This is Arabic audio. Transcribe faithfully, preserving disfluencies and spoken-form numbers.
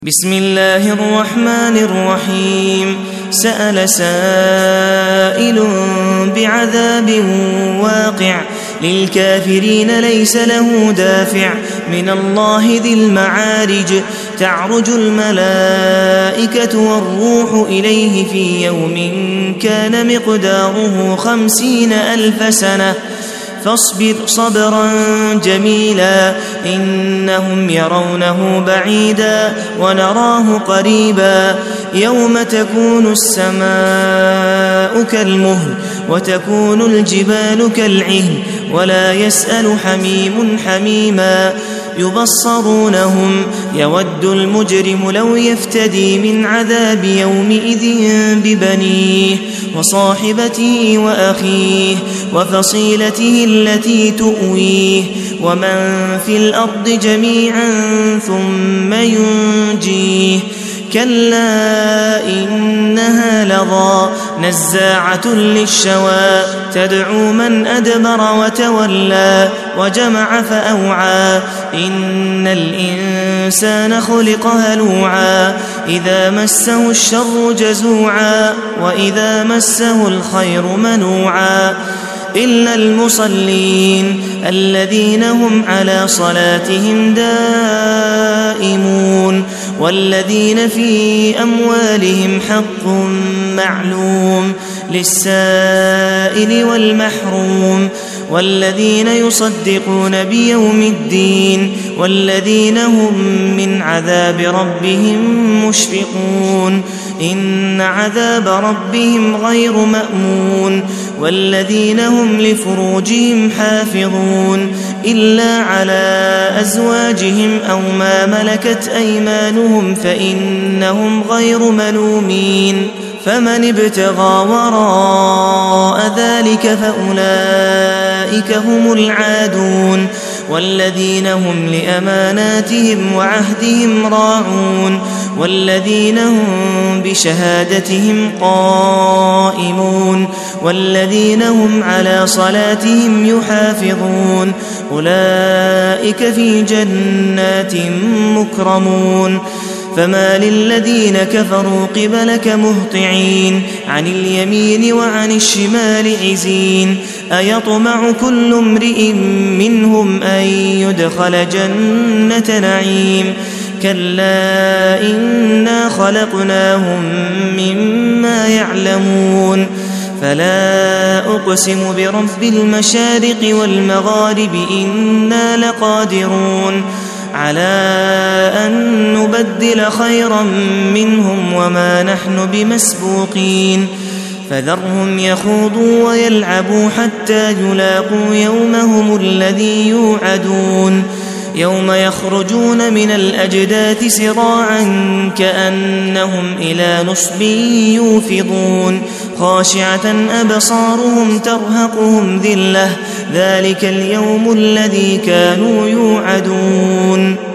بسم الله الرحمن الرحيم سأل سائل بعذاب واقع للكافرين ليس له دافع من الله ذي المعارج تعرج الملائكة والروح إليه في يوم كان مقداره خمسين ألف سنة فاصبر صبرا جميلا إنهم يرونه بعيدا ونراه قريبا يوم تكون السماء كالمهل وتكون الجبال كالعهن ولا يسأل حميم حميما يبصرونهم يود المجرم لو يفتدي من عذاب يومئذ ببنيه وصاحبته وأخيه وفصيلته التي تؤويه ومن في الأرض جميعا ثم ينجيه كلا إنها لظى نزاعة للشوى تدعو من أدبر وتولى وجمع فأوعى إن الإنسان خلق هلوعا إذا مسه الشر جزوعا وإذا مسه الخير منوعا إلا المصلين الذين هم على صلاتهم دائمون والذين في أموالهم حق معلوم للسائل والمحروم والذين يصدقون بيوم الدين والذين هم من عذاب ربهم مشفقون إن عذاب ربهم غير مأمون والذين هم لفروجهم حافظون إلا على أزواجهم أو ما ملكت أيمانهم فإنهم غير ملومين فمن ابتغى وراء ذلك فأولئك هم العادون والذين هم لأماناتهم وعهدهم راعون والذين هم بشهادتهم قائمون والذين هم على صلاتهم يحافظون أولئك في جنات مكرمون فما للذين كفروا قبلك مهطعين عن اليمين وعن الشمال عزين أيطمع كل امرئ منهم أن يدخل جنة نعيم كلا إنا خلقناهم مما يعلمون فلا أقسم برب المشارق والمغارب إنا لقادرون على أن نبدل خيرا منهم وما نحن بمسبوقين فذرهم يخوضوا ويلعبوا حتى يلاقوا يومهم الذي يوعدون يوم يخرجون من الأجداث سراعا كأنهم إلى نصب يوفضون خاشعة أبصارهم ترهقهم ذلة ذلك اليوم الذي كانوا يوعدون